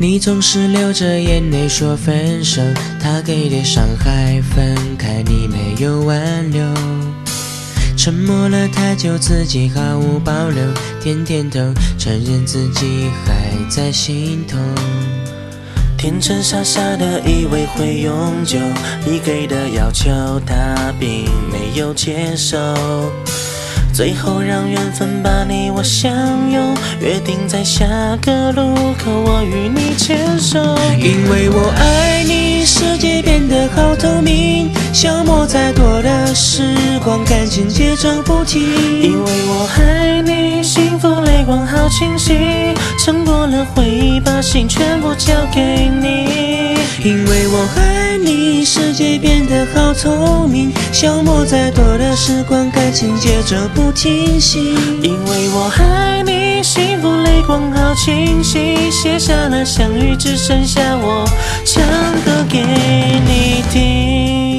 你总是流着眼泪说分手，他给的伤害分开你没有挽留，沉默了太久，自己毫无保留，点点头，承认自己还在心痛。 天真傻傻的以为会永久，你给的要求他并没有接受，最后让缘分把你我相拥，约定在下个路口我与你牵手。 因为我爱你，世界变得好透明，消磨再多的时光，感情节奏不停。 因为我爱你，幸福泪光好清晰，撑过了回忆，把心全部交给你。 因为我爱你，世界变得好透明，消磨再多的时光，感情节奏不停息。 因为我爱你，幸福泪光好清晰，写下了相遇，只剩下我唱歌给你听。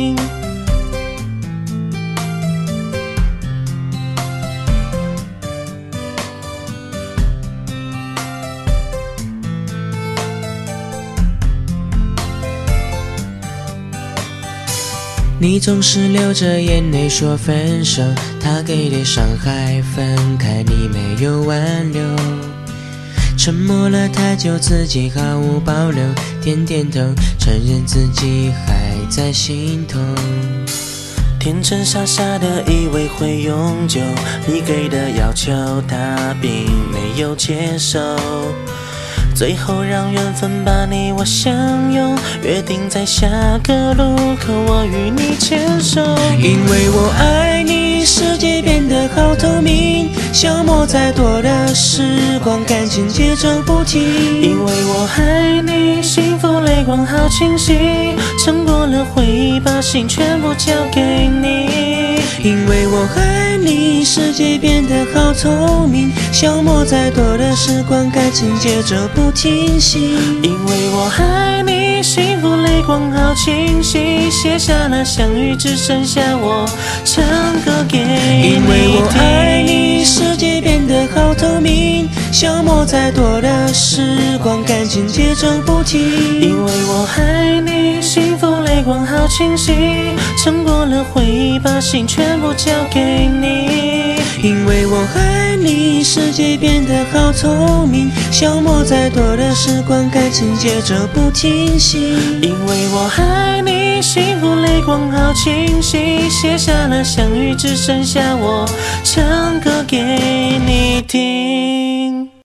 你总是流着眼泪说分手，他给的伤害分开你没有挽留，沉默了太久，自己毫无保留，点点头，承认自己还在心痛。 天真傻傻的以为会永久，你给的要求他并没有接受，最后让缘分把你我相拥，约定在下个路口我与你牵手。 因为我爱你，世界变得好透明，消磨再多的时光，感情节奏不停。 因为我爱你，幸福泪光好清晰，撑过了回忆，把心全部交给你。 因为我爱你，世界变得好透明，消磨再多的时光，感情节奏不停息。 因为我爱你，幸福泪光好清晰，写下了相遇，只剩下我唱歌给你听。 因为我爱你，世界变得好透明，消磨再多的时光，感情节奏不停。 因为我爱你，幸福泪光好清晰，撑过了回忆，把心全部交给你。 因为我爱你，世界变得好透明，消磨再多的时光，感情节奏不停息。 因为我爱你，幸福泪光好清晰，写下了相遇，只剩下我唱歌给你听。